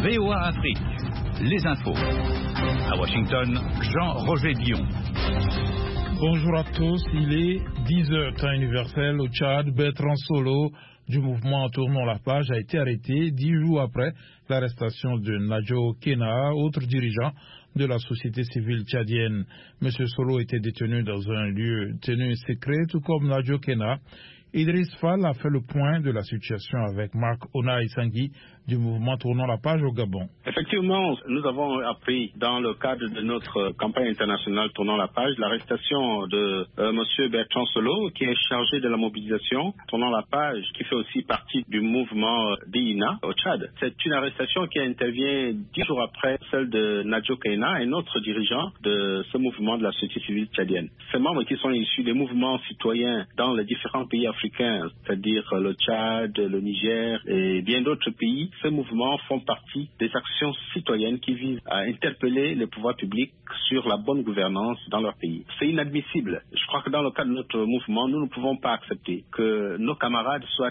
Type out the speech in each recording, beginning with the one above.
VOA Afrique, les infos. À Washington, Jean-Roger Bion. Bonjour à tous, il est 10h temps universel au Tchad. Bertrand Solo du mouvement Tournons la page a été arrêté 10 jours après l'arrestation de Nadjo Kena, autre dirigeant de la société civile tchadienne. Monsieur Solo était détenu dans un lieu tenu secret, tout comme Nadjo Kena. Idriss Fall a fait le point de la situation avec Marc Onaï Sangui du mouvement Tournons la page au Gabon. Effectivement, nous avons appris dans le cadre de notre campagne internationale Tournons la page l'arrestation de Monsieur Bertrand Solo, qui est chargé de la mobilisation Tournons la page, qui fait aussi partie du mouvement d'INA au Tchad. C'est une arrestation qui intervient 10 jours après celle de Nadjo Kena, un autre dirigeant de ce mouvement de la société civile tchadienne. Ces membres qui sont issus des mouvements citoyens dans les différents pays africains, c'est-à-dire le Tchad, le Niger et bien d'autres pays, ces mouvements font partie des actions citoyennes qui visent à interpeller les pouvoirs publics sur la bonne gouvernance dans leur pays. C'est inadmissible. Je crois que dans le cadre de notre mouvement, nous ne pouvons pas accepter que nos camarades soient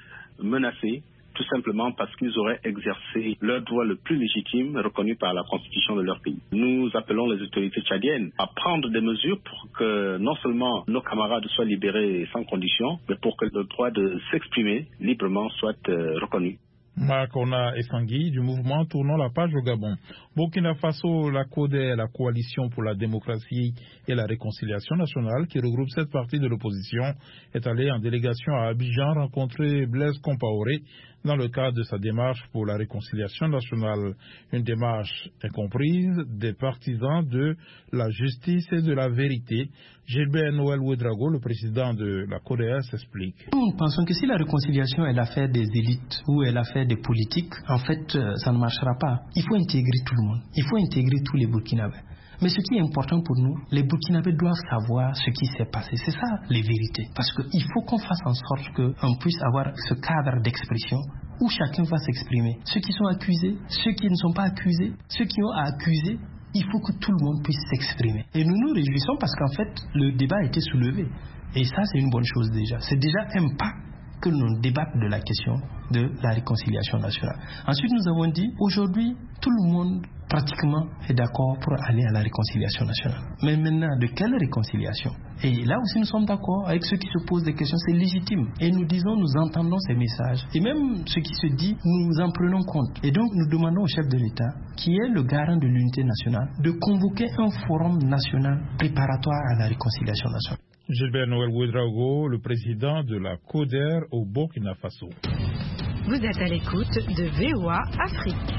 menacés tout simplement parce qu'ils auraient exercé leur droit le plus légitime reconnu par la constitution de leur pays. Nous appelons les autorités tchadiennes à prendre des mesures pour que non seulement nos camarades soient libérés sans condition, mais pour que le droit de s'exprimer librement soit reconnu. Marc Ona Essangui du mouvement Tournons la page au Gabon. Burkina Faso, la CODER, la Coalition pour la démocratie et la réconciliation nationale, qui regroupe cette partie de l'opposition, est allée en délégation à Abidjan rencontrer Blaise Compaoré dans le cadre de sa démarche pour la réconciliation nationale. Une démarche incomprise des partisans de la justice et de la vérité. Gilbert Noël Ouedraogo, le président de la CODER, s'explique. Nous pensons que si la réconciliation est l'affaire des élites ou est l'affaire des politiques, en fait, ça ne marchera pas. Il faut intégrer tout le monde. Il faut intégrer tous les Burkinabés. Mais ce qui est important pour nous, les Burkinabés doivent savoir ce qui s'est passé. C'est ça, les vérités. Parce qu'il faut qu'on fasse en sorte qu'on puisse avoir ce cadre d'expression où chacun va s'exprimer. Ceux qui sont accusés, ceux qui ne sont pas accusés, ceux qui ont à accuser, il faut que tout le monde puisse s'exprimer. Et nous nous réjouissons parce qu'en fait, le débat a été soulevé. Et ça, c'est une bonne chose déjà. C'est déjà un pas que l'on débatte de la question de la réconciliation nationale. Ensuite, nous avons dit, aujourd'hui, tout le monde pratiquement est d'accord pour aller à la réconciliation nationale. Mais maintenant, de quelle réconciliation? Et là aussi, nous sommes d'accord avec ceux qui se posent des questions, c'est légitime. Et nous disons, nous entendons ces messages. Et même ce qui se dit, nous en prenons compte. Et donc, nous demandons au chef de l'État, qui est le garant de l'unité nationale, de convoquer un forum national préparatoire à la réconciliation nationale. Gilbert Noël Ouedraogo, le président de la CODER au Burkina Faso. Vous êtes à l'écoute de VOA Afrique.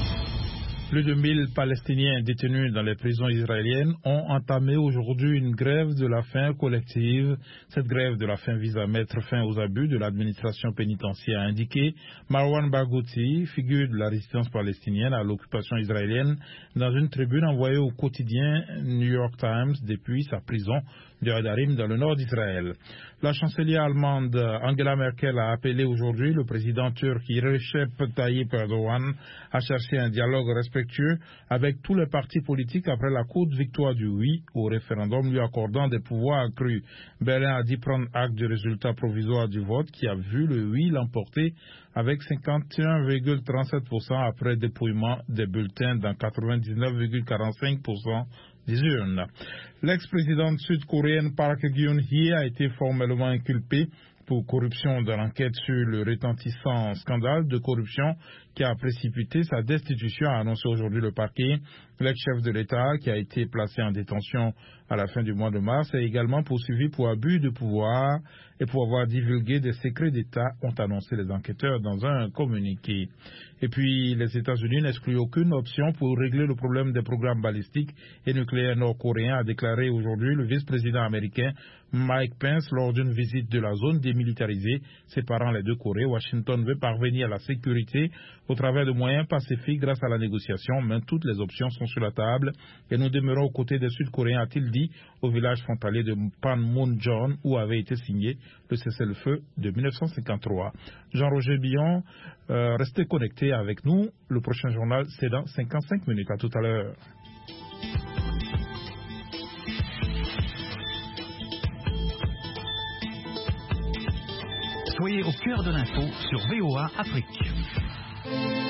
Plus de 1000 Palestiniens détenus dans les prisons israéliennes ont entamé aujourd'hui une grève de la faim collective. Cette grève de la faim vise à mettre fin aux abus de l'administration pénitentiaire, a indiqué Marwan Barghouti, figure de la résistance palestinienne à l'occupation israélienne, dans une tribune envoyée au quotidien New York Times depuis sa prison de Hadarim dans le nord d'Israël. La chancelière allemande Angela Merkel a appelé aujourd'hui le président turc Recep Tayyip Erdogan à chercher un dialogue respectueux avec tous les partis politiques après la courte victoire du oui au référendum lui accordant des pouvoirs accrus. Berlin a dit prendre acte du résultat provisoire du vote qui a vu le oui l'emporter avec 51,37% après dépouillement des bulletins dans 99,45% des urnes. L'ex-présidente sud-coréenne Park Geun-hye a été formellement inculpée pour corruption dans l'enquête sur le retentissant scandale de corruption qui a précipité sa destitution, a annoncé aujourd'hui le parquet. L'ex-chef de l'État, qui a été placé en détention à la fin du mois de mars, est également poursuivi pour abus de pouvoir et pour avoir divulgué des secrets d'État, ont annoncé les enquêteurs dans un communiqué. Et puis, les États-Unis n'excluent aucune option pour régler le problème des programmes balistiques et nucléaires nord-coréens, a déclaré aujourd'hui le vice-président américain Mike Pence lors d'une visite de la zone démilitarisée séparant les deux Corées. Washington veut parvenir à la sécurité au travers de moyens pacifiques grâce à la négociation, mais toutes les options sont sur la table et nous demeurons aux côtés des Sud-Coréens, a-t-il dit au village frontalier de Panmunjom où avait été signé le cessez-le-feu de 1953. Jean-Roger Bion, restez connectés avec nous. Le prochain journal, c'est dans 55 minutes. À tout à l'heure. Soyez au cœur de l'info sur VOA Afrique.